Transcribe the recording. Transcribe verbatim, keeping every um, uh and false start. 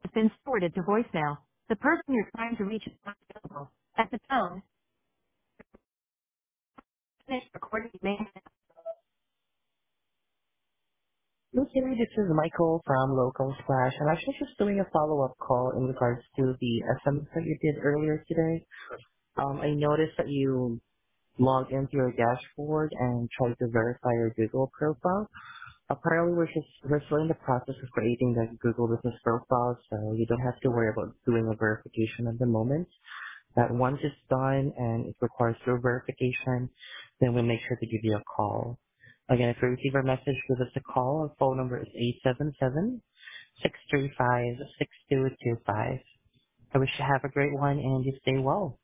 has been forwarded to voicemail. The person you're trying to reach is not available. At the tone, finish recording. You may Okay, this is Michael from Local Splash. I'm actually just doing a follow-up call in regards to the S M S that you did earlier today. Um, I noticed that you logged into your dashboard and tried to verify your Google profile. Apparently, we're just we're still in the process of creating the Google Business Profile, so you don't have to worry about doing a verification at the moment. That once it's done and it requires your verification, then we'll make sure to give you a call. Again, if you receive our message, give us a call. Our phone number is eight seven seven, six three five, six two two five. I wish you have a great one and you stay well.